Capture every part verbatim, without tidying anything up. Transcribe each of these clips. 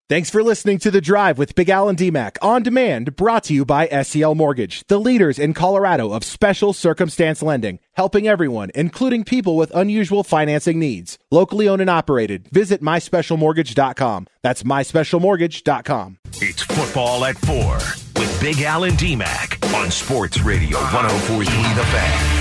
Thanks for listening to The Drive with Big Al and D-Mac on demand, brought to you by S C L Mortgage, the leaders in Colorado of special circumstance lending, helping everyone, including people with unusual financing needs. Locally owned and operated. Visit my special mortgage dot com. That's my special mortgage dot com. It's football at four with Big Al and D-Mac on Sports Radio one oh four point three The Fan.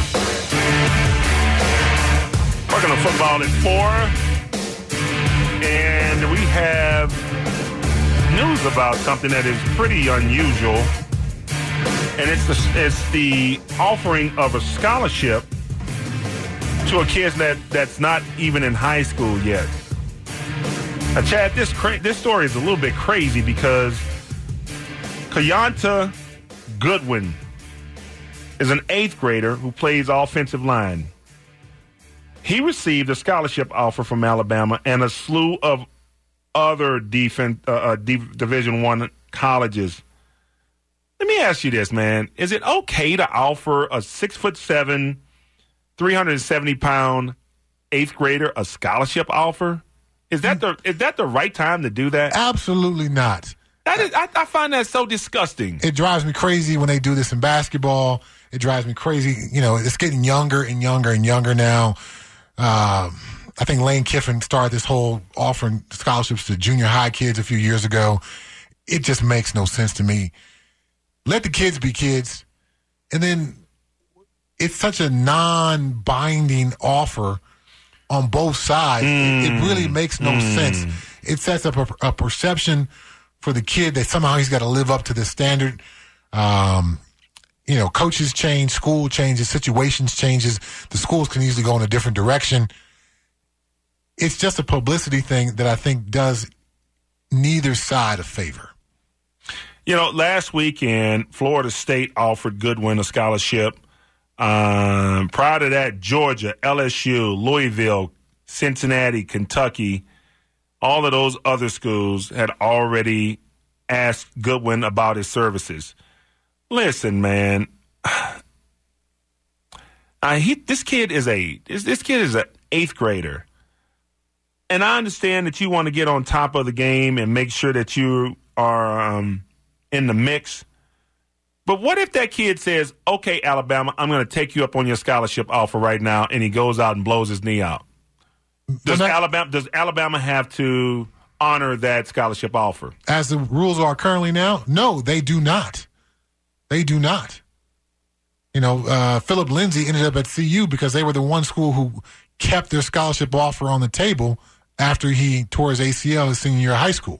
Welcome to football at four, and we have news about something that is pretty unusual, and it's the, it's the offering of a scholarship to a kid that, that's not even in high school yet. Now, Chad, this cra- this story is a little bit crazy because Kayonta Goodwin is an eighth grader who plays offensive line. He received a scholarship offer from Alabama and a slew of other defense, uh, uh, D- Division One colleges. Let me ask you this, man. Is it okay to offer a six foot seven, three hundred seventy pound eighth grader a scholarship offer? Is that the is that the right time to do that? Absolutely not. That is, I, I find that so disgusting. It drives me crazy when they do this in basketball. It drives me crazy. You know, it's getting younger and younger and younger now. Um, I think Lane Kiffin started this whole offering scholarships to junior high kids a few years ago. It just makes no sense to me. Let the kids be kids. And then it's such a non-binding offer on both sides. Mm. It, it really makes no mm. sense. It sets up a, a perception for the kid that somehow he's got to live up to this standard. Um, you know, coaches change, school changes, situations changes. The schools can easily go in a different direction. It's just a publicity thing that I think does neither side a favor. You know, last weekend, Florida State offered Goodwin a scholarship. Um, prior to that, Georgia, L S U, Louisville, Cincinnati, Kentucky, all of those other schools had already asked Goodwin about his services. Listen, man, I, he, this kid is a this, this kid is an eighth grader. And I understand that you want to get on top of the game and make sure that you are um, in the mix. But what if that kid says, okay, Alabama, I'm going to take you up on your scholarship offer right now, and he goes out and blows his knee out? Does that, Alabama does Alabama have to honor that scholarship offer? As the rules are currently now, no, they do not. They do not. You know, uh, Philip Lindsay ended up at C U because they were the one school who kept their scholarship offer on the table after he tore his A C L his senior year of high school.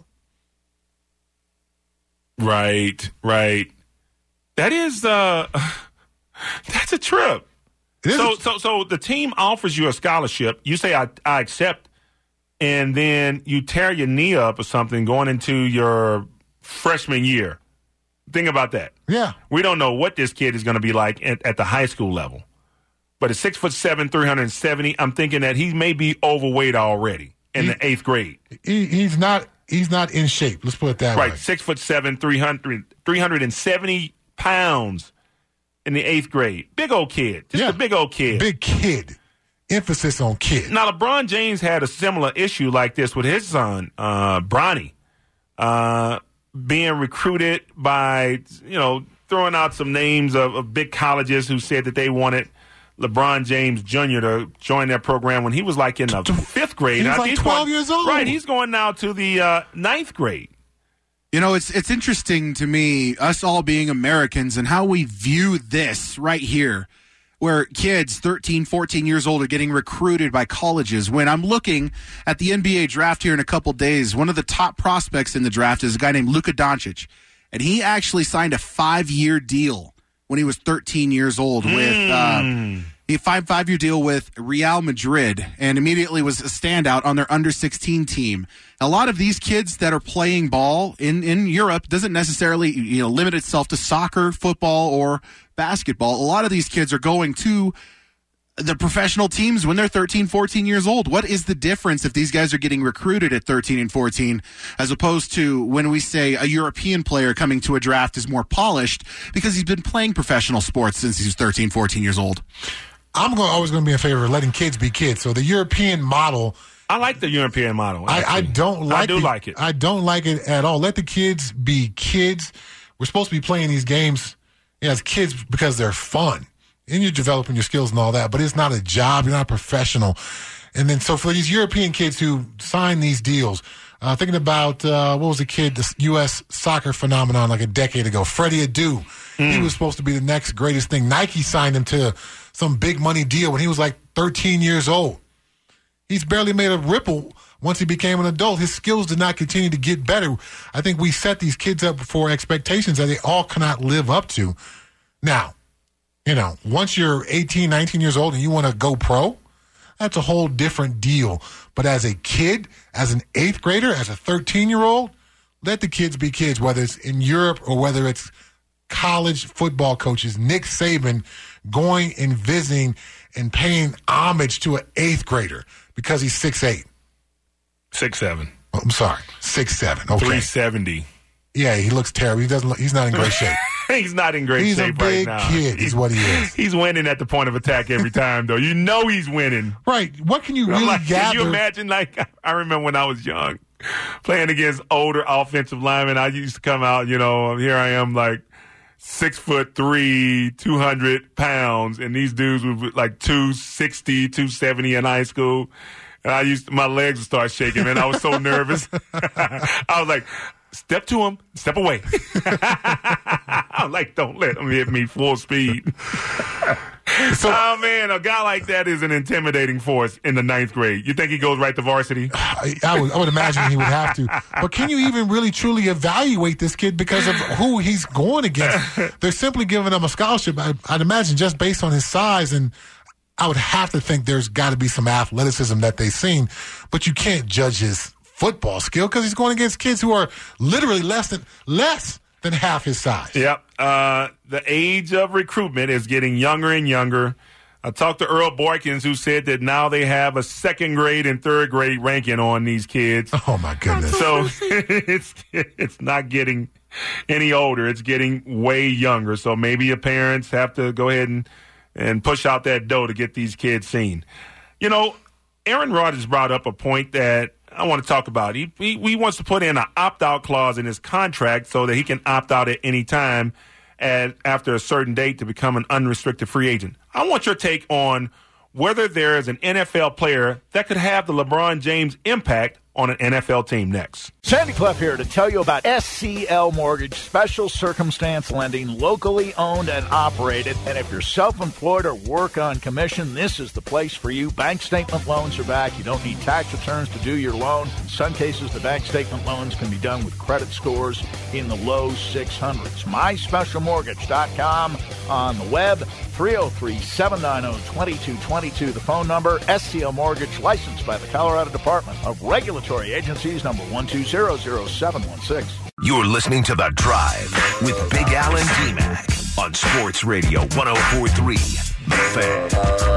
Right, right. That is, uh, that's a trip. So, a- so, so the team offers you a scholarship. You say, I, I accept, and then you tear your knee up or something going into your freshman year. Think about that. Yeah. We don't know what this kid is going to be like at, at the high school level. But at six foot seven, three hundred seventy, I'm thinking that he may be overweight already in he, the eighth grade. He, he's not. He's not in shape. Let's put it that right, way. Right, six foot seven, three hundred, three hundred seventy pounds in the eighth grade. Big old kid. Just yeah. a big old kid. Big kid. Emphasis on kid. Now, LeBron James had a similar issue like this with his son, uh, Bronny, uh, being recruited by, you know, throwing out some names of, of big colleges who said that they wanted LeBron James Junior to join their program when he was like in the fifth grade. He was like twelve going, years old. Right, he's going now to the uh, ninth grade. You know, it's it's interesting to me, us all being Americans and how we view this right here, where kids thirteen, fourteen years old are getting recruited by colleges. When I'm looking at the N B A draft here in a couple days, one of the top prospects in the draft is a guy named Luka Doncic, and he actually signed a five-year deal when he was thirteen years old with mm. uh, a five five-year deal with Real Madrid, and immediately was a standout on their under sixteen team. A lot of these kids that are playing ball in, in Europe doesn't necessarily, you know, limit itself to soccer, football, or basketball. A lot of these kids are going to the professional teams when they're thirteen, fourteen years old. What is the difference if these guys are getting recruited at thirteen and fourteen as opposed to when we say a European player coming to a draft is more polished because he's been playing professional sports since he's thirteen, fourteen years old? I'm going, always going to be in favor of letting kids be kids. So the European model I like the European model. I, I don't like I do the, like it. I don't like it at all. Let the kids be kids. We're supposed to be playing these games as kids because they're fun. And you're developing your skills and all that, but it's not a job. You're not a professional. And then so for these European kids who sign these deals, uh, thinking about, uh, what was the kid, the U S soccer phenomenon like a decade ago, Freddie Adu. Mm. He was supposed to be the next greatest thing. Nike signed him to some big money deal when he was like thirteen years old. He's barely made a ripple once he became an adult. His skills did not continue to get better. I think we set these kids up for expectations that they all cannot live up to. Now, you know, once you're eighteen, nineteen years old and you want to go pro, that's a whole different deal. But as a kid, as an eighth grader, as a thirteen-year-old, let the kids be kids, whether it's in Europe or whether it's college football coaches. Nick Saban going and visiting and paying homage to an eighth grader because he's six eight. six seven. Oh, I'm sorry, six seven. Okay. three seventy. Yeah, he looks terrible. He doesn't. Look, he's not in great shape. He's not in great he's shape right now. He's a big kid is what he is. He's winning at the point of attack every time, though. You know he's winning. Right. What can you really like, gather? Can you imagine, like, I remember when I was young, playing against older offensive linemen, I used to come out, you know, here I am, like, six foot three, two hundred pounds, and these dudes were like two sixty, two seventy in high school. And I used to, my legs would start shaking, man. I was so nervous. I was like, step to him, step away. I was like, don't let him hit me full speed. So, oh, man, a guy like that is an intimidating force in the ninth grade. You think he goes right to varsity? I, I, would, I would imagine he would have to. But can you even really, truly evaluate this kid because of who he's going against? They're simply giving him a scholarship, I, I'd imagine, just based on his size. And I would have to think there's got to be some athleticism that they've seen. But you can't judge his football skill because he's going against kids who are literally less than less than half his size. Yep. Uh, the age of recruitment is getting younger and younger. I talked to Earl Boykins, who said that now they have a second grade and third grade ranking on these kids. Oh, my goodness. So it's it's not getting any older. It's getting way younger. So maybe your parents have to go ahead and, and push out that dough to get these kids seen. You know, Aaron Rodgers brought up a point that I want to talk about. He, he he wants to put in an opt-out clause in his contract so that he can opt out at any time at, after a certain date to become an unrestricted free agent. I want your take on whether there is an N F L player that could have the LeBron James impact on an N F L team next. Sandy Clough here to tell you about S C L Mortgage, special circumstance lending, locally owned and operated. And if you're self-employed or work on commission, this is the place for you. Bank statement loans are back. You don't need tax returns to do your loan. In some cases, the bank statement loans can be done with credit scores in the low six hundreds. my special mortgage dot com on the web. three oh three, seven nine oh, two two two two, the phone number. S C L Mortgage, licensed by the Colorado Department of Regulatory Agencies, number one two zero zero seven one six. You're listening to The Drive with Big Al and D-Mac on Sports Radio one oh four point three The Fan.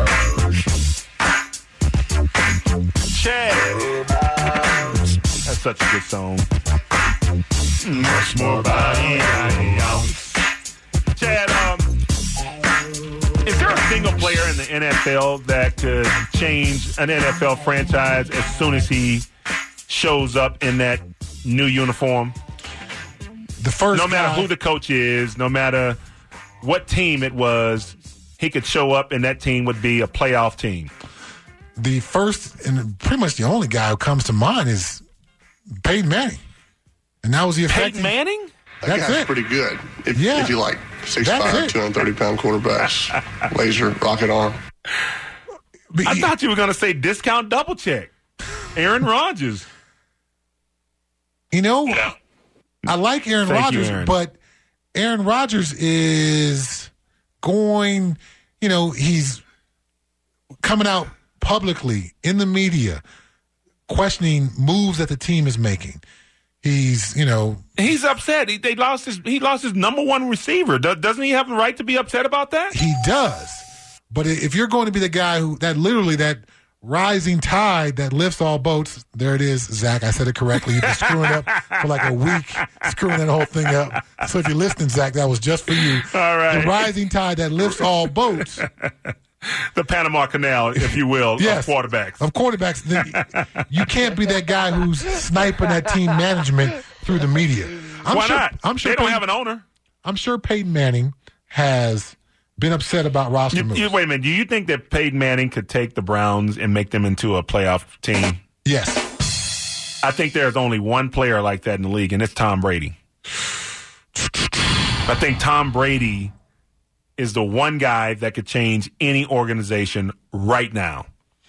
Chad. That's such a good song. Much more body ounce. Chad, um, is there a single player in the N F L that could change an N F L franchise as soon as he shows up in that new uniform? The first no matter guy, who the coach is, no matter what team it was, he could show up and that team would be a playoff team. The first and pretty much the only guy who comes to mind is Peyton Manning. And that was the effect. Peyton Manning? That That's guy's it. pretty good. If, Yeah. if you like six That's five, it. two hundred thirty pound quarterbacks, laser, rocket arm. But I he- thought you were going to say discount double check. Aaron Rodgers. You know, I like Aaron Thank you, Rodgers, Aaron. but Aaron Rodgers is going, you know, he's coming out publicly in the media questioning moves that the team is making. He's, you know, He's upset. He, they lost his. He lost his number one receiver. Do, doesn't he have the right to be upset about that? he does. But if you're going to be the guy who, that literally, that rising tide that lifts all boats, there it is, Zach. I said it correctly. You've been screwing up for like a week, screwing that whole thing up. So if you're listening, Zach, that was just for you. All right. The rising tide that lifts all boats. the Panama Canal, if you will, yes, of quarterbacks. Of quarterbacks. The, you can't be that guy who's sniping at team management through the media. I'm Why sure, not? I'm sure they don't Peyton, have an owner. I'm sure Peyton Manning has been upset about roster You, moves. you, wait a minute. Do you think that Peyton Manning could take the Browns and make them into a playoff team? Yes. I think there's only one player like that in the league, and it's Tom Brady. I think Tom Brady is the one guy that could change any organization right now.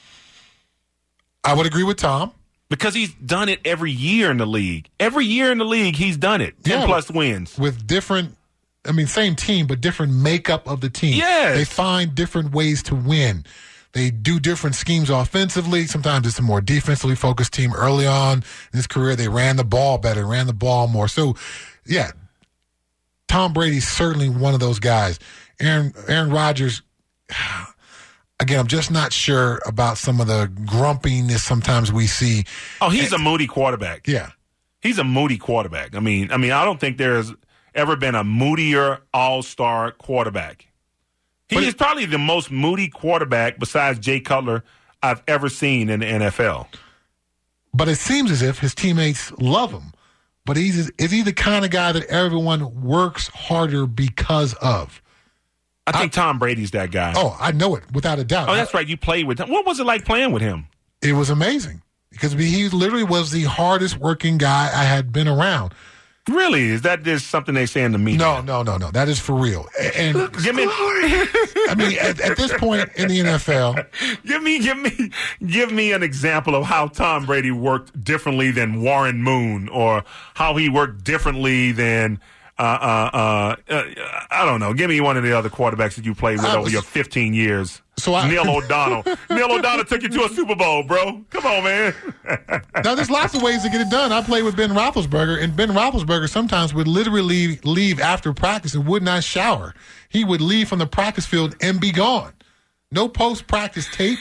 I would agree with Tom. Because he's done it every year in the league. Every year in the league, he's done it. ten Yeah, plus wins. With different, I mean, same team, but different makeup of the team. Yes. They find different ways to win. They do different schemes offensively. Sometimes it's a more defensively focused team early on in his career. They ran the ball better, ran the ball more. So, yeah, Tom Brady's certainly one of those guys. Aaron, Aaron Rodgers, again, I'm just not sure about some of the grumpiness sometimes we see. Oh, he's a moody quarterback. Yeah. He's a moody quarterback. I mean, I mean, I don't think there's ever been a moodier all-star quarterback. He But is it- probably the most moody quarterback besides Jay Cutler I've ever seen in the N F L. But it seems as if his teammates love him. But he's is he the kind of guy that everyone works harder because of? I think Tom Brady's that guy. Oh, I know it without a doubt. Oh, that's right. You played with him. What was it like playing with him? It was amazing because he literally was the hardest working guy I had been around. Really? Is that just something they say in the media? No, no, no, no. That is for real. And Give me, I mean, at, at this point in the N F L, give me, give me, give me an example of how Tom Brady worked differently than Warren Moon, or how he worked differently than. Uh, uh, uh, I don't know. Give me one of the other quarterbacks that you played with I over was- your fifteen years. So I- Neil O'Donnell. Neil O'Donnell took you to a Super Bowl, bro. Come on, man. now there's lots of ways to get it done. I played with Ben Roethlisberger, and Ben Roethlisberger sometimes would literally leave, leave after practice and would not shower. He would leave from the practice field and be gone. No post-practice tape,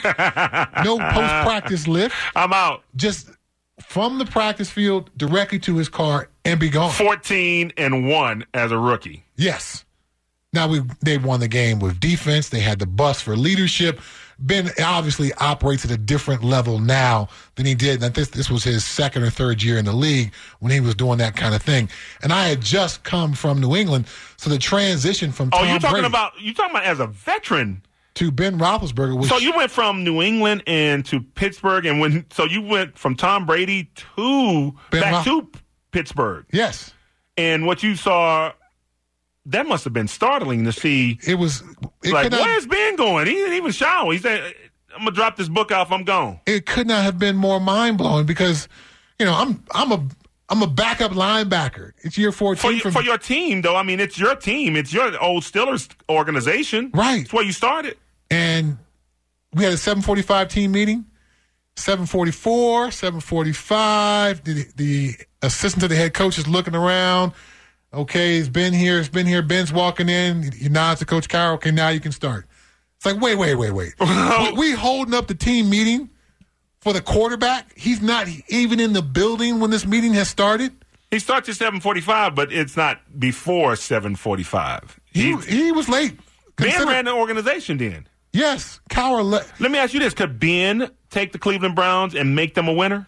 no post-practice lift. I'm out. Just from the practice field directly to his car and be gone. fourteen and one as a rookie. Yes. Now we they won the game with defense. They had the bus for leadership. Ben obviously operates at a different level now than he did. And this this was his second or third year in the league when he was doing that kind of thing. And I had just come from New England, so the transition from Oh, Tom you talking Brady about you talking about as a veteran? to Ben Roethlisberger was So you went from New England and to Pittsburgh, and when so you went from Tom Brady to Ben back Roeth- to Pittsburgh, yes. and what you saw, that must have been startling to see. It was it Like, could not, where's Ben going? He didn't even shower. He said, "I'm gonna drop this book off. I'm gone." it could not have been more mind blowing because you know I'm I'm a I'm a backup linebacker. It's year fourteen For, you, from for your team, though, I mean, it's your team. It's your old Steelers organization. Right. It's where you started. And we had a seven forty-five team meeting. seven forty-four, seven forty-five. The, the assistant to the head coach is looking around. Okay, it's Ben here. It's Ben here. Ben's walking in. He nods to Coach Carroll. Okay, now you can start. It's like, wait, wait, wait, wait. we, we holding up the team meeting for the quarterback. He's not even in the building when this meeting has started. He starts at seven forty-five, but it's not before seven forty-five. He, he was late. Ben Consider- ran the organization then. Yes, Cowher. Le- Let me ask you this. Could Ben take the Cleveland Browns and make them a winner?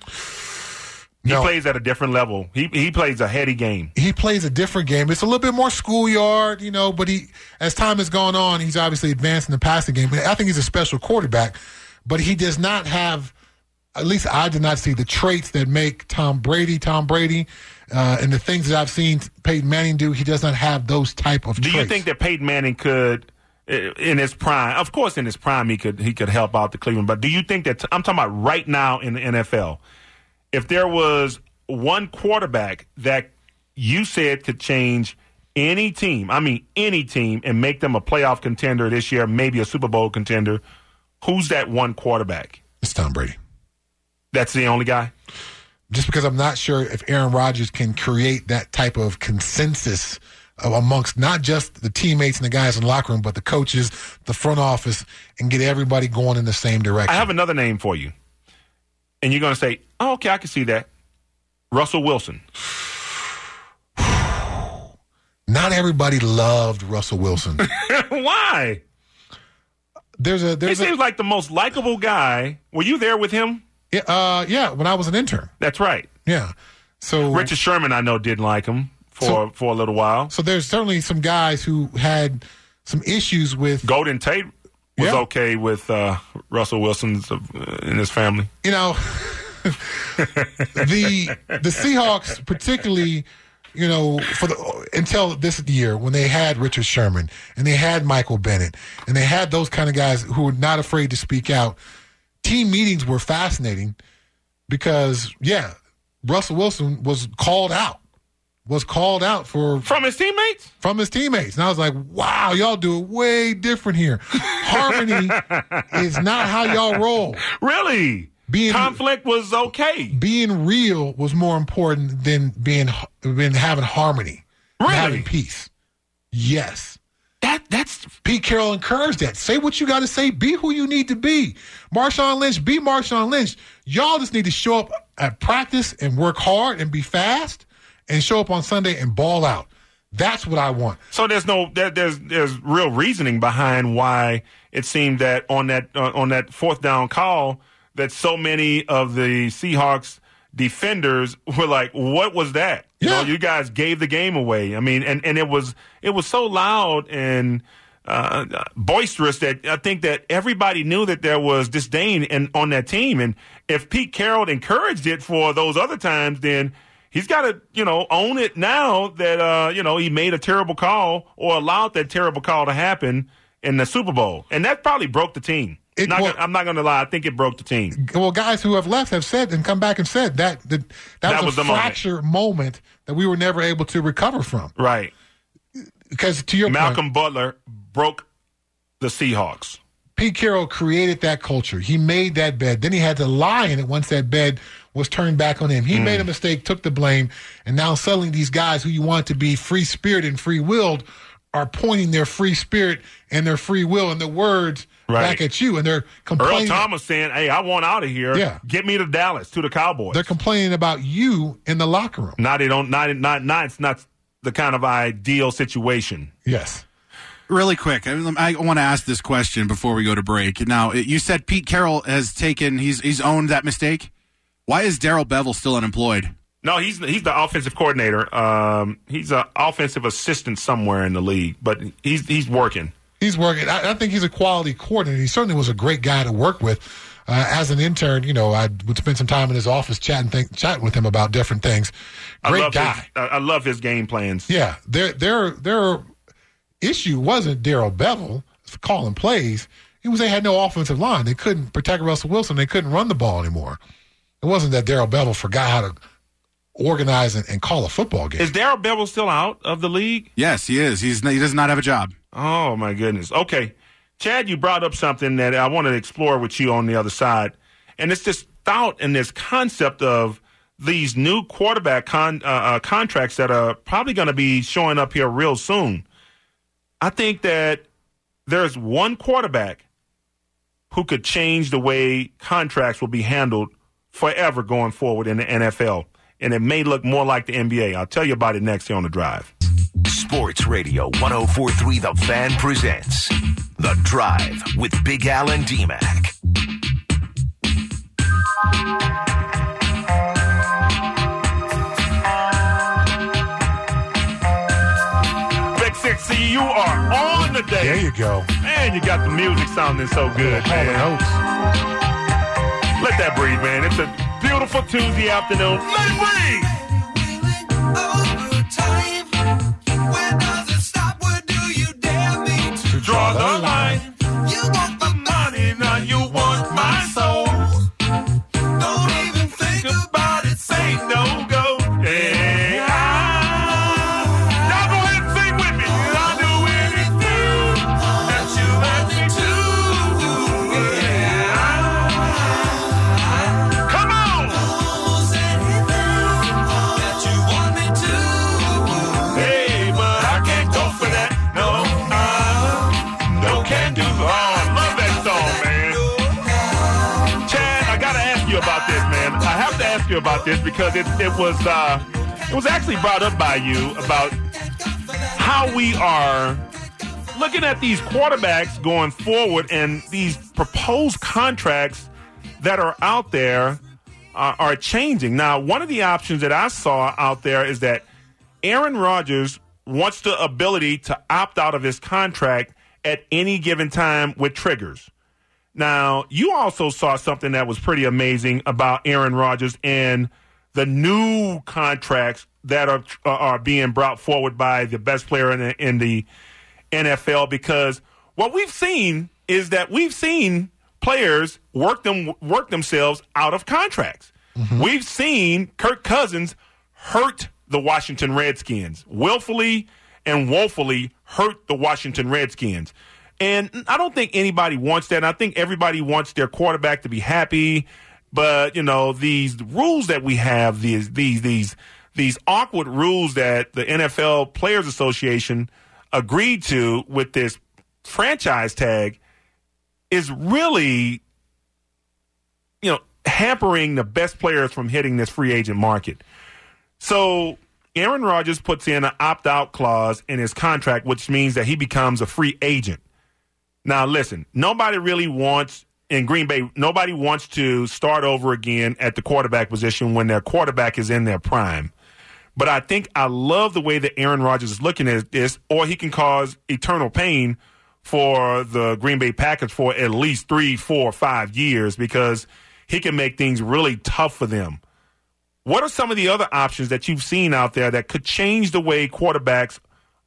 He No. plays at a different level. He he plays a heady game. He plays a different game. It's a little bit more schoolyard, you know, but he, as time has gone on, he's obviously advanced in the passing game. I think he's a special quarterback, but he does not have, at least I did not see the traits that make Tom Brady, Tom Brady, uh, and the things that I've seen Peyton Manning do. He does not have those type of Do traits. you think that Peyton Manning could, in his prime, of course in his prime he could he could help out the Cleveland, but do you think that, I'm talking about right now in the N F L, if there was one quarterback that you said could change any team, I mean any team, and make them a playoff contender this year, maybe a Super Bowl contender, who's that one quarterback? It's Tom Brady. That's the only guy? Just because I'm not sure if Aaron Rodgers can create that type of consensus amongst not just the teammates and the guys in the locker room, but the coaches, the front office, and get everybody going in the same direction. I have another name for you. And you're going to say, oh, okay, I can see that. Russell Wilson. Not everybody loved Russell Wilson. Why? there's a He there's seems a, like the most likable guy. Were you there with him? yeah, uh, yeah, when I was an intern. That's right. Yeah. So Richard Sherman, I know, didn't like him for So- for a little while. so there's certainly some guys who had some issues with, Golden Tate was Yeah. okay with uh, Russell Wilson's uh, and his family. you know, the the Seahawks, particularly, you know, for the until this year when they had Richard Sherman and they had Michael Bennett and they had those kind of guys who were not afraid to speak out. Team meetings were fascinating because, yeah, Russell Wilson was called out, was called out for From his teammates? from his teammates. And I was like, wow, y'all do it way different here. Harmony is not how y'all roll. Really? Being- Conflict was okay. Being real was more important than being, than having harmony, and Really? having peace. Yes. That that's Pete Carroll encouraged that. Say what you got to say. Be who you need to be. Marshawn Lynch, be Marshawn Lynch. Y'all just need to show up at practice and work hard and be fast and show up on Sunday and ball out. That's what I want. so. There's no there, there's there's real reasoning behind why it seemed that on that uh, on that fourth down call that so many of the Seahawks defenders were like, "What was that?" You Yeah. know, you guys gave the game away. I mean, and, and it was it was so loud and uh, boisterous that I think that everybody knew that there was disdain in, on that team. And if Pete Carroll encouraged it for those other times, then he's got to, you know, own it now that, uh, you know, he made a terrible call or allowed that terrible call to happen in the Super Bowl. And that probably broke the team. It Not wa- gonna, I'm not going to lie. I think it broke the team. Well, guys who have left have said and come back and said that that, that, That was, was a the moment. fracture moment. that we were never able to recover from. Right. Because to your Malcolm point, Butler broke the Seahawks. Pete Carroll created that culture. He made that bed. Then he had to lie in it once that bed was turned back on him. He Mm. made a mistake, took the blame, and now suddenly these guys who you want to be free-spirited and free-willed are pointing their free spirit and their free will and their words Right. back at you, and they're Earl complaining. Thomas saying, hey, I want out of here. Yeah. Get me to Dallas, to the Cowboys. They're complaining about you in the locker room. Not, they don't, not, not, not, it's not the kind of ideal situation. Yes. Really quick, I, I want to ask this question before we go to break. Now, you said Pete Carroll has taken, he's he's owned that mistake. Why is Darrell Bevel still unemployed? No, he's he's the offensive coordinator. Um, he's an offensive assistant somewhere in the league, but he's he's working. He's working. I, I think he's a quality coordinator. He certainly was a great guy to work with. Uh, as an intern, you know, I would spend some time in his office chatting, think, chatting with him about different things. Great I love guy. His, I I love his game plans. Yeah, their their their issue wasn't Darrell Bevel calling plays. It was they had no offensive line. They couldn't protect Russell Wilson. They couldn't run the ball anymore. It wasn't that Darrell Bevel forgot how to organize and, and call a football game. Is Darrell Bevel still out of the league? Yes, he is. He's he does not have a job. Oh, my goodness. Okay. Chad, you brought up something that I want to explore with you on the other side. And it's this thought and this concept of these new quarterback con, uh, uh, contracts that are probably going to be showing up here real soon. I think that there's one quarterback who could change the way contracts will be handled forever going forward in the N F L. And it may look more like the N B A. I'll tell you about it next here on The Drive. Sports Radio ten forty-three The Fan presents The Drive with Big Al and D-Mac. Big Sixty, you are on the day. There you go. Man, you got the music sounding so good, Hall and man. Oates. Let that breathe, man. It's a beautiful Tuesday afternoon. Let it breathe. To Draw the line. You want the money, now you want my soul. Don't even think about it, say no go. Hey, I, y'all go ahead and sing with me. I'll do anything that you let me do. Yeah, I, come on. Hey, but I can't go for that. No, uh, no can do. Oh, I love that song, man. Chad, I gotta ask you about this, man. I have to ask you about this because it it was uh it was actually brought up by you about how we are looking at these quarterbacks going forward and these proposed contracts that are out there uh, are changing. Now, one of the options that I saw out there is that Aaron Rodgers wants the ability to opt out of his contract at any given time with triggers. Now, you also saw something that was pretty amazing about Aaron Rodgers and the new contracts that are uh, are being brought forward by the best player in the, in the N F L, because what we've seen is that we've seen players work them work themselves out of contracts. Mm-hmm. We've seen Kirk Cousins hurt the Washington Redskins, willfully and woefully hurt the Washington Redskins. And I don't think anybody wants that. And I think everybody wants their quarterback to be happy. But, you know, these rules that we have, these these these these awkward rules that the N F L Players Association agreed to with this franchise tag is really, you know, hampering the best players from hitting this free agent market. So Aaron Rodgers puts in an opt-out clause in his contract, which means that he becomes a free agent. Now, listen, nobody really wants, in Green Bay, nobody wants to start over again at the quarterback position when their quarterback is in their prime. But I think I love the way that Aaron Rodgers is looking at this, or he can cause eternal pain for the Green Bay Packers for at least three, four, five years because he can make things really tough for them. What are some of the other options that you've seen out there that could change the way quarterbacks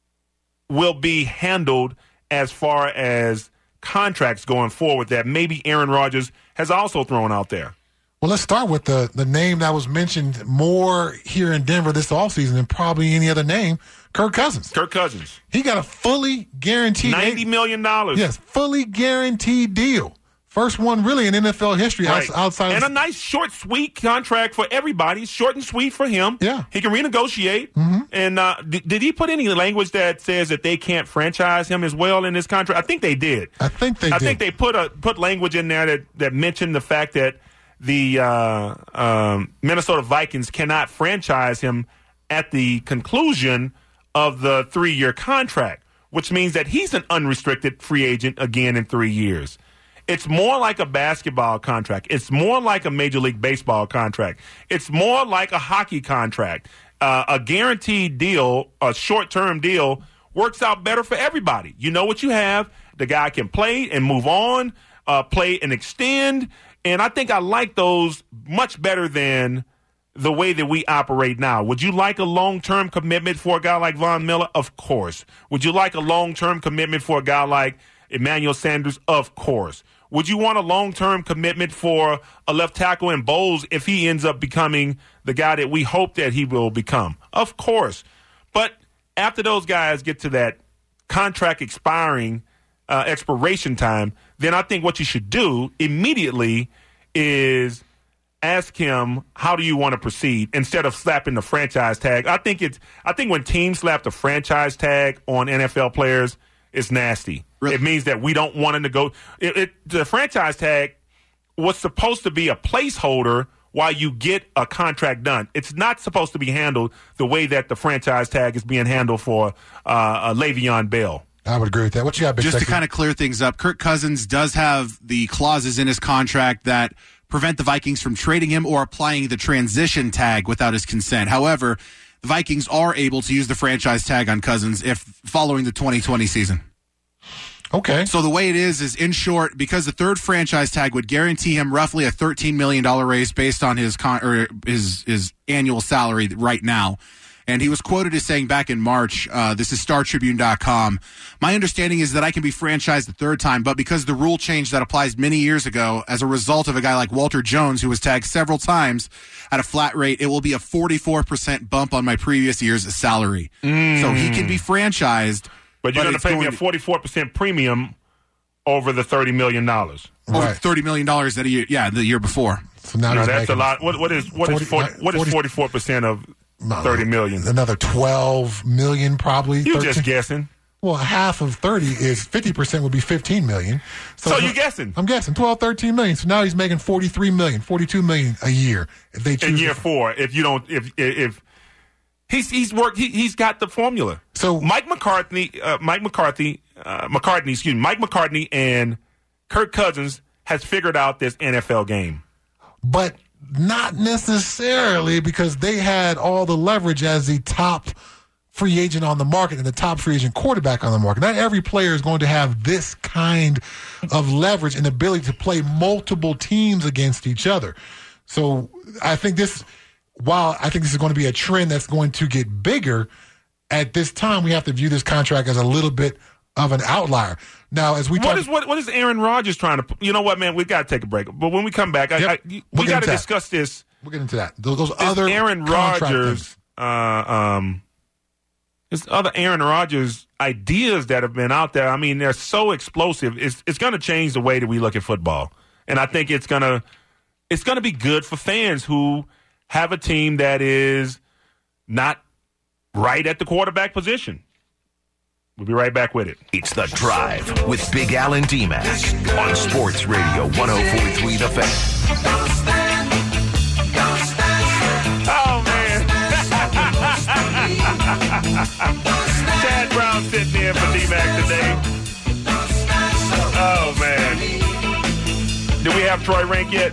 will be handled as far as contracts going forward that maybe Aaron Rodgers has also thrown out there? Well, let's start with the, the name that was mentioned more here in Denver this offseason than probably any other name, Kirk Cousins. Kirk Cousins. He got a fully guaranteed ninety million dollars. Yes, fully guaranteed deal. First one really in N F L history right. outside and of... a nice short, sweet contract for everybody. Short and sweet for him. Yeah. He can renegotiate. Mm-hmm. And uh, d- did he put any language that says that they can't franchise him as well in this contract? I think they did. I think they I did. think they put a put language in there that, that mentioned the fact that the uh, um, Minnesota Vikings cannot franchise him at the conclusion of the three-year contract, which means that he's an unrestricted free agent again in three years. It's more like a basketball contract. It's more like a Major League Baseball contract. It's more like a hockey contract. Uh, a guaranteed deal, a short-term deal, works out better for everybody. You know what you have. The guy can play and move on, uh, play and extend. And I think I like those much better than the way that we operate now. Would you like a long-term commitment for a guy like Von Miller? Of course. Would you like a long-term commitment for a guy like Emmanuel Sanders? Of course. Would you want a long-term commitment for a left tackle in Bowles if he ends up becoming the guy that we hope that he will become? Of course. But after those guys get to that contract expiring, uh, expiration time, then I think what you should do immediately is ask him, how do you want to proceed, instead of slapping the franchise tag. I think it's. I think when teams slap the franchise tag on N F L players, it's nasty. Really? It means that we don't want to go. It, it, the franchise tag was supposed to be a placeholder while you get a contract done. It's not supposed to be handled the way that the franchise tag is being handled for uh, Le'Veon Bell. I would agree with that. What you got, Big Just Sexy? to kind of clear things up, Kirk Cousins does have the clauses in his contract that prevent the Vikings from trading him or applying the transition tag without his consent. However, the Vikings are able to use the franchise tag on Cousins if following the twenty twenty season. Okay. So the way it is, is in short, because the third franchise tag would guarantee him roughly a thirteen million dollars raise based on his con- or his his annual salary right now. And he was quoted as saying back in March, uh, this is Star Tribune dot com, my understanding is that I can be franchised the third time, but because the rule change that applies many years ago as a result of a guy like Walter Jones, who was tagged several times at a flat rate, it will be a forty-four percent bump on my previous year's salary. Mm. So he can be franchised. But you're but going to pay me a forty-four percent premium over the thirty million dollars. Over Right. thirty million dollars that a year, yeah, the year before. So now No, he's that's making a lot. What, what is what forty, is forty, what is forty forty-four percent of no, thirty million? Another twelve million, probably. You thirteen just guessing. Well, half of thirty is fifty percent would be fifteen million. So you're guessing. I'm guessing twelve, thirteen million. So now he's making forty-three million, forty-two million a year if they choose In year to- four, if you don't, if if he's he's worked, he, he's got the formula. So- Mike McCarthy, uh, Mike McCarthy uh, McCartney, excuse me, Mike McCartney and Kirk Cousins has figured out this N F L game. But not necessarily, because they had all the leverage as the top free agent on the market and the top free agent quarterback on the market. Not every player is going to have this kind of leverage and ability to play multiple teams against each other. So I think this, while I think this is going to be a trend that's going to get bigger, at this time we have to view this contract as a little bit of an outlier. Now, as we talk, what is what what is Aaron Rodgers trying to? You know what, man? We got to take a break. But when we come back, I, Yep. I, We'll we get got to into that. discuss this. we'll get into that. Those, those This other Aaron contract Rodgers, things. uh, um, this other Aaron Rodgers ideas that have been out there. I mean, they're so explosive. It's it's going to change the way that we look at football, and I think it's gonna it's gonna be good for fans who have a team that is not right at the quarterback position. We'll be right back with it. It's The Drive with Big Al and D-Mac on Sports Radio one oh four point three The Fan. Oh, man. Chad Brown sitting in for D-Mac today. Oh, man. Do we have Troy Rink yet?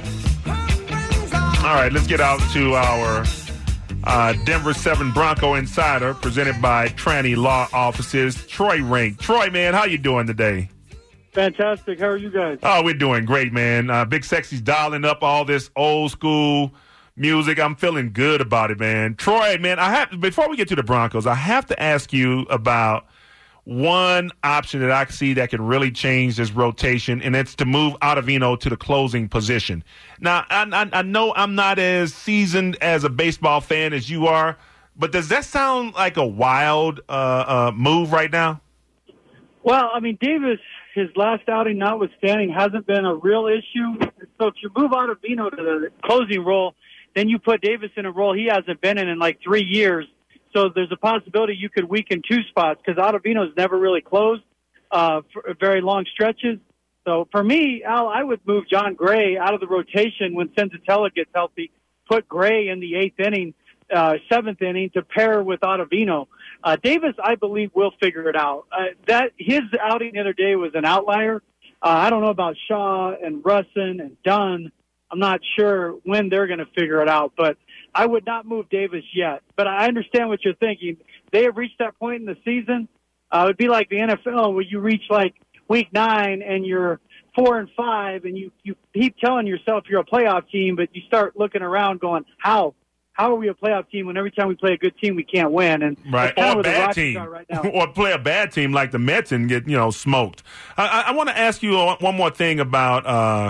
All right, let's get out to our uh, Denver seven Bronco Insider presented by Tranny Law Offices. Troy Rink. Troy, man, how you doing today? Fantastic. How are you guys? Oh, we're doing great, man. Uh, Big Sexy's dialing up all this old school music. I'm feeling good about it, man. Troy, man, I have before we get to the Broncos, I have to ask you about one option that I see that can really change this rotation, and it's to move Ottavino to the closing position. Now, I, I, I know I'm not as seasoned as a baseball fan as you are, but does that sound like a wild uh, uh, move right now? Well, I mean, Davis, his last outing notwithstanding, hasn't been a real issue. So if you move Ottavino to the closing role, then you put Davis in a role he hasn't been in in like three years. So there's a possibility you could weaken two spots because Ottavino's never really closed uh, for very long stretches. So for me, Al, I would move John Gray out of the rotation when Senzatella gets healthy, put Gray in the eighth inning, uh, seventh inning to pair with Ottavino. Uh, Davis, I believe, will figure it out. Uh, that his outing the other day was an outlier. Uh, I don't know about Shaw and Russin and Dunn. I'm not sure when they're going to figure it out, but I would not move Davis yet. But I understand what you're thinking. They have reached that point in the season. Uh, it would be like the N F L where you reach like week nine and you're four and five, and you, you keep telling yourself you're a playoff team, but you start looking around going, how? How are we a playoff team when every time we play a good team we can't win? And right, that's or a where the bad Rockies team, are right now. or play a bad team like the Mets and get you know smoked. I, I, I want to ask you one more thing about uh,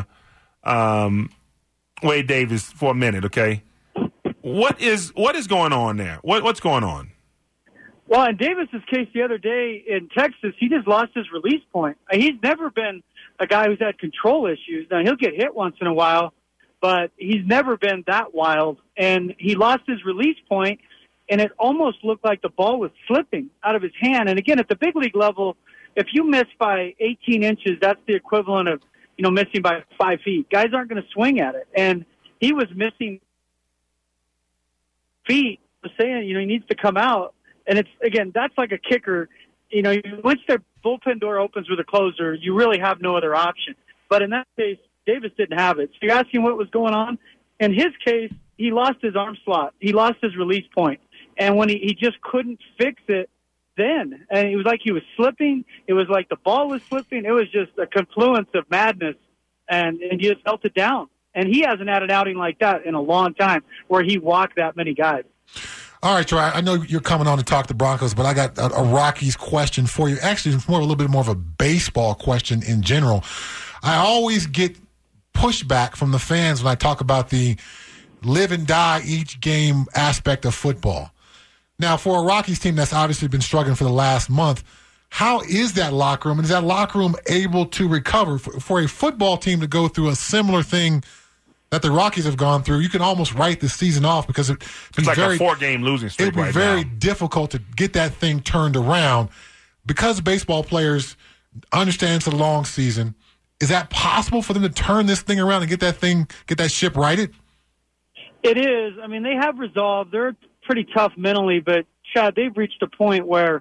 um, Wade Davis for a minute, okay? What is what is going on there? What, what's going on? Well, in Davis's case the other day in Texas, he just lost his release point. He's never been a guy who's had control issues. Now, he'll get hit once in a while, but he's never been that wild. And he lost his release point, and it almost looked like the ball was slipping out of his hand. And again, at the big league level, if you miss by eighteen inches, that's the equivalent of, you know, missing by five feet. Guys aren't going to swing at it. And he was missing feet, saying, you know, he needs to come out. And it's, again, that's like a kicker. You know, once their bullpen door opens with a closer, you really have no other option. But in that case, Davis didn't have it. So you're asking what was going on? In his case, he lost his arm slot. He lost his release point. And when he, he just couldn't fix it then. And it was like he was slipping. It was like the ball was slipping. It was just a confluence of madness. And, and he just felt it down. And he hasn't had an outing like that in a long time where he walked that many guys. All right, Troy, I know you're coming on to talk the Broncos, but I got a, a Rockies question for you. Actually, it's more a little bit more of a baseball question in general. I always get pushback from the fans when I talk about the live and die each game aspect of football. Now, for a Rockies team that's obviously been struggling for the last month, how is that locker room? And is that locker room able to recover? For, for a football team to go through a similar thing that the Rockies have gone through, you can almost write the season off because it, it's like very, a four-game losing streak it'd be right very now. difficult to get that thing turned around. Because baseball players understand it's a long season, is that possible for them to turn this thing around and get that thing, get that ship righted? It is. I mean, they have resolve. They're pretty tough mentally, but Chad, they've reached a point where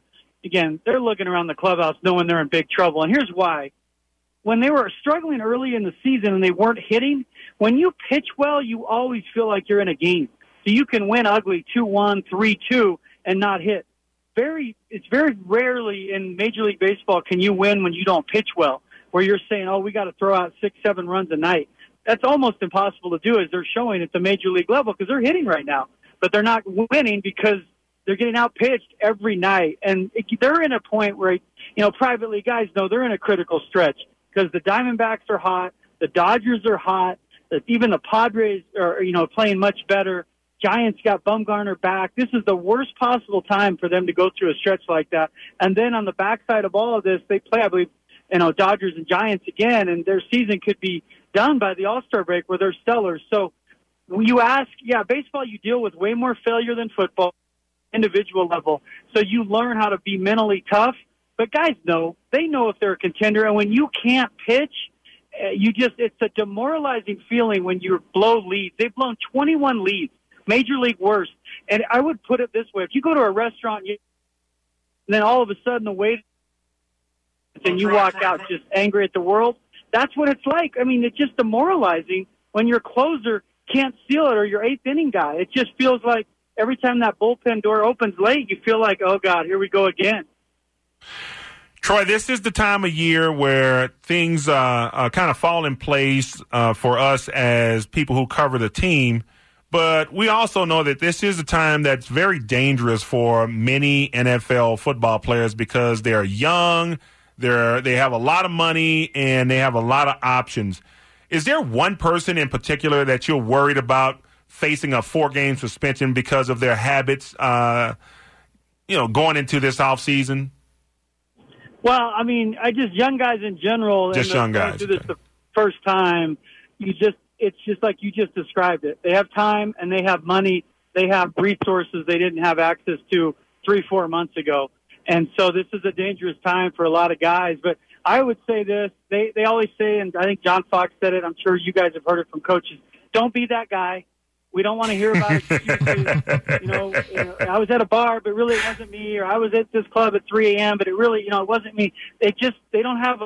again, they're looking around the clubhouse knowing they're in big trouble. And here's why. When they were struggling early in the season and they weren't hitting, when you pitch well, you always feel like you're in a game. So you can win ugly two one, three two, and not hit. Very, it's very rarely in Major League Baseball can you win when you don't pitch well, where you're saying, oh, we got to throw out six, seven runs a night. That's almost impossible to do, as they're showing at the Major League level, because they're hitting right now. But they're not winning because they're getting out-pitched every night. And it, they're in a point where, you know, privately guys know they're in a critical stretch because the Diamondbacks are hot, the Dodgers are hot, even the Padres are, you know, playing much better. Giants got Bumgarner back. This is the worst possible time for them to go through a stretch like that. And then on the backside of all of this, they play, I believe, you know, Dodgers and Giants again, and their season could be done by the All-Star break where they're stellar. So when you ask, yeah, baseball, you deal with way more failure than football, individual level. So you learn how to be mentally tough. But guys know, they know if they're a contender. And when you can't pitch, uh, you just, it's a demoralizing feeling when you blow leads. They've blown twenty-one leads, Major League worst. And I would put it this way. If you go to a restaurant you, and then all of a sudden the wait, and you walk out just angry at the world, that's what it's like. I mean, it's just demoralizing when your closer can't seal it or your eighth inning guy. It just feels like every time that bullpen door opens late, you feel like, oh, God, here we go again. Troy, this is the time of year where things uh, uh, kind of fall in place uh, for us as people who cover the team. But we also know that this is a time that's very dangerous for many N F L football players because they're young, they're, they have a lot of money, and they have a lot of options. Is there one person in particular that you're worried about facing a four-game suspension because of their habits, uh, you know, going into this offseason? Well, I mean, I just young guys in general. Just and young guys. Do this the first time. You just, it's just like you just described it. They have time and they have money. They have resources they didn't have access to three, four months ago. And so this is a dangerous time for a lot of guys. But I would say this: they they always say, and I think John Fox said it. I'm sure you guys have heard it from coaches. Don't be that guy. We don't want to hear about it. you, know, you know, I was at a bar, but really it wasn't me. Or I was at this club at three a.m., but it really, you know, it wasn't me. They just, they don't have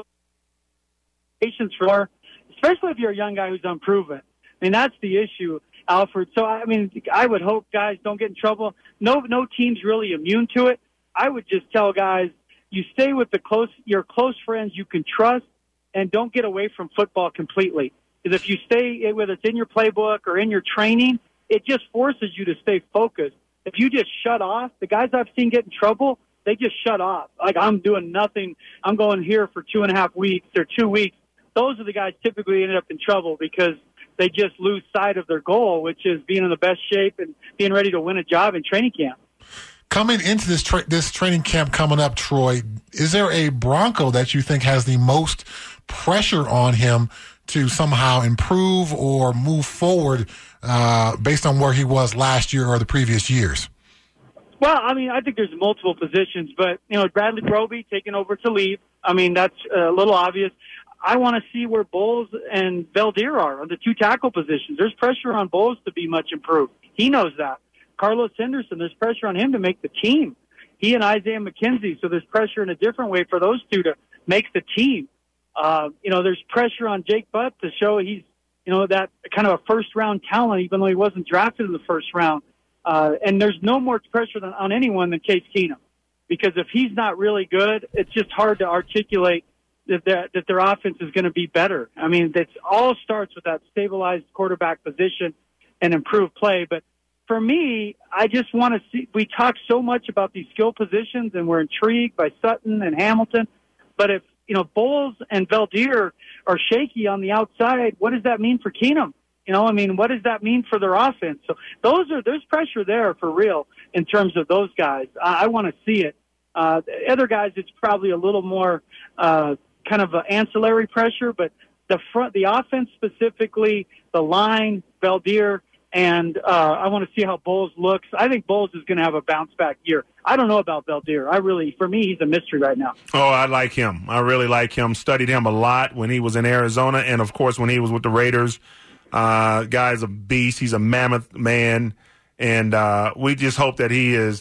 patience for, especially if you're a young guy who's unproven. I mean, that's the issue, Alfred. So, I mean, I would hope guys don't get in trouble. No, no team's really immune to it. I would just tell guys, you stay with the close, your close friends you can trust, and don't get away from football completely. Because if you stay, whether it's in your playbook or in your training, it just forces you to stay focused. If you just shut off, the guys I've seen get in trouble, they just shut off. Like, I'm doing nothing. I'm going here for two and a half weeks or two weeks. Those are the guys typically ended up in trouble because they just lose sight of their goal, which is being in the best shape and being ready to win a job in training camp. Coming into this tra- this training camp coming up, Troy, is there a Bronco that you think has the most pressure on him to somehow improve or move forward uh, based on where he was last year or the previous years? Well, I mean, I think there's multiple positions, but, you know, Bradley Roby taking over to lead. I mean, that's a little obvious. I want to see where Bowles and Valdir are on the two tackle positions. There's pressure on Bowles to be much improved. He knows that. Carlos Henderson, there's pressure on him to make the team. He and Isaiah McKenzie, so there's pressure in a different way for those two to make the team. Uh, you know, there's pressure on Jake Butt to show he's, you know, that kind of a first-round talent, even though he wasn't drafted in the first round. Uh, and there's no more pressure than, on anyone than Case Keenum, because if he's not really good, it's just hard to articulate that, that, that their offense is going to be better. I mean, it all starts with that stabilized quarterback position and improved play. But for me, I just want to see, we talk so much about these skill positions and we're intrigued by Sutton and Hamilton. But if, you know, Bowles and Valdir are shaky on the outside, what does that mean for Keenum? You know, I mean, what does that mean for their offense? So those are, there's pressure there for real in terms of those guys. I, I want to see it. Uh, the other guys, it's probably a little more, uh, kind of ancillary pressure, but the front, the offense specifically, the line, Valdir, and uh, I want to see how Bowles looks. I think Bowles is going to have a bounce-back year. I don't know about Valdir. I really, for me, he's a mystery right now. Oh, I like him. I really like him. Studied him a lot when he was in Arizona, and, of course, when he was with the Raiders. Uh, guy's a beast. He's a mammoth man, and uh, we just hope that he is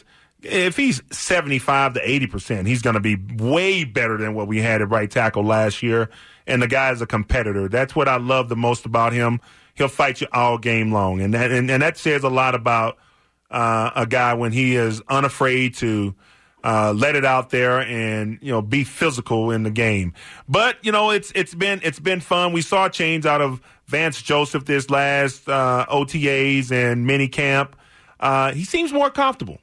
if he's seventy-five to eighty percent, he's going to be way better than what we had at right tackle last year. And the guy is a competitor. That's what I love the most about him. He'll fight you all game long. And that, and, and that says a lot about uh, a guy when he is unafraid to uh, let it out there and, you know, be physical in the game. But, you know, it's it's been it's been fun. We saw a change out of Vance Joseph this last uh, O T As and mini camp. Uh, he seems more comfortable.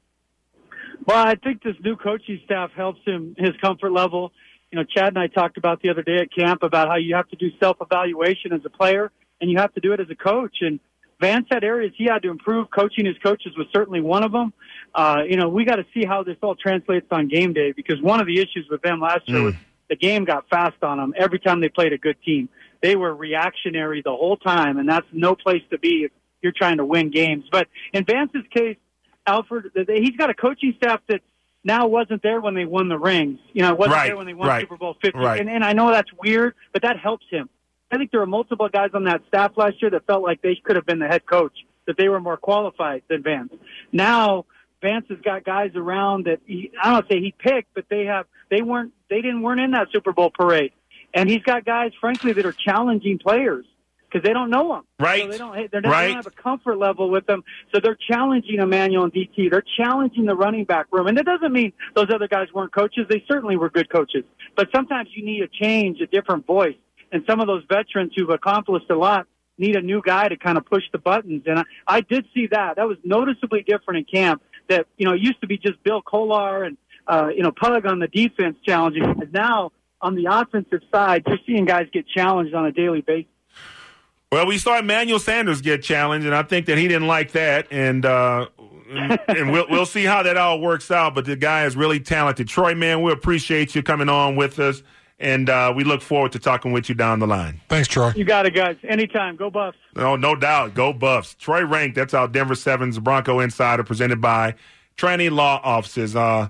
Well, I think this new coaching staff helps him, his comfort level. You know, Chad and I talked about the other day at camp about how you have to do self-evaluation as a player, and you have to do it as a coach. And Vance had areas he had to improve. Coaching his coaches was certainly one of them. Uh, you know, we got to see how this all translates on game day, because one of the issues with them last year mm. was the game got fast on them every time they played a good team. They were reactionary the whole time, and that's no place to be if you're trying to win games. But in Vance's case, Alfred, he's got a coaching staff that now wasn't there when they won the rings. You know, it wasn't right, there when they won right, Super Bowl fifty. Right. And, and I know that's weird, but that helps him. I think there were multiple guys on that staff last year that felt like they could have been the head coach, that they were more qualified than Vance. Now, Vance has got guys around that he, I don't say he picked, but they have they weren't they didn't weren't in that Super Bowl parade. And he's got guys, frankly, that are challenging players, because they don't know him. Right. So they don't, they're, they right. don't have a comfort level with them. So they're challenging Emmanuel and D T. They're challenging the running back room. And that doesn't mean those other guys weren't coaches. They certainly were good coaches. But sometimes you need a change, a different voice. And some of those veterans who've accomplished a lot need a new guy to kind of push the buttons. And I, I did see that. That was noticeably different in camp. That, you know, it used to be just Bill Kolar and, uh, you know, Pug on the defense challenging. And now on the offensive side, you're seeing guys get challenged on a daily basis. Well, we saw Emmanuel Sanders get challenged, and I think that he didn't like that, and uh, and, and we'll we'll see how that all works out. But the guy is really talented. Troy, man, we appreciate you coming on with us, and uh, we look forward to talking with you down the line. Thanks, Troy. You got it, guys. Anytime. Go Buffs. No, no doubt. Go Buffs. Troy Rank, that's our Denver Sevens Bronco Insider, presented by Tranny Law Offices. Uh,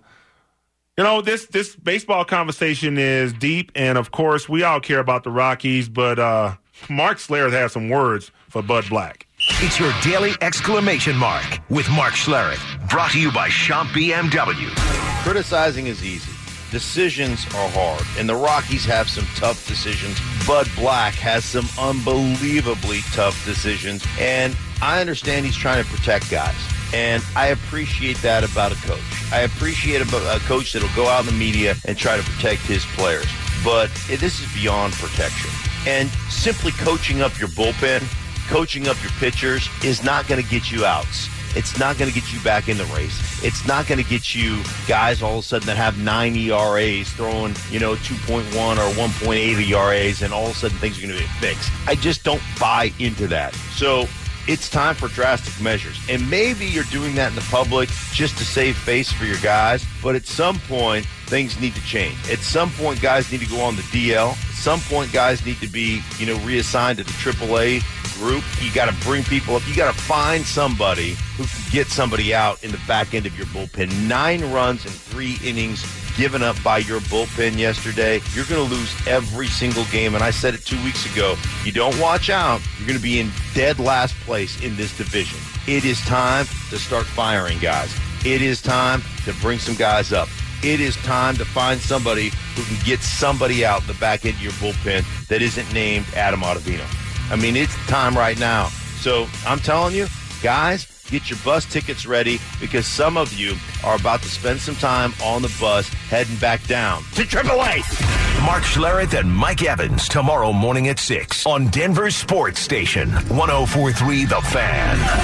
you know, this this baseball conversation is deep, and of course, we all care about the Rockies, but. Uh, Mark Schlereth has some words for Bud Black. It's your daily exclamation mark with Mark Schlereth. Brought to you by Schomp B M W. Criticizing is easy. Decisions are hard, and the Rockies have some tough decisions. Bud Black has some unbelievably tough decisions, and I understand he's trying to protect guys, and I appreciate that about a coach. I appreciate a, a coach that'll go out in the media and try to protect his players, but it, this is beyond protection. And simply coaching up your bullpen, coaching up your pitchers is not going to get you outs. It's not going to get you back in the race. It's not going to get you guys all of a sudden that have nine E R As throwing, you know, two point one or one point eight E R As, and all of a sudden things are going to be fixed. I just don't buy into that. So it's time for drastic measures. And maybe you're doing that in the public just to save face for your guys, but at some point, things need to change. At some point, guys need to go on the D L. At some point, guys need to be, you know, reassigned to the triple A group. You got to bring people up. You got to find somebody who can get somebody out in the back end of your bullpen. Nine runs in three innings given up by your bullpen yesterday. You're going to lose every single game. And I said it two weeks ago. You don't watch out, you're going to be in dead last place in this division. It is time to start firing guys. It is time to bring some guys up. It is time to find somebody who can get somebody out the back end of your bullpen that isn't named Adam Ottavino. I mean, it's time right now. So I'm telling you, guys, get your bus tickets ready, because some of you are about to spend some time on the bus heading back down to triple A. Mark Schlereth and Mike Evans tomorrow morning at six on Denver's Sports Station, one oh four point three The Fan.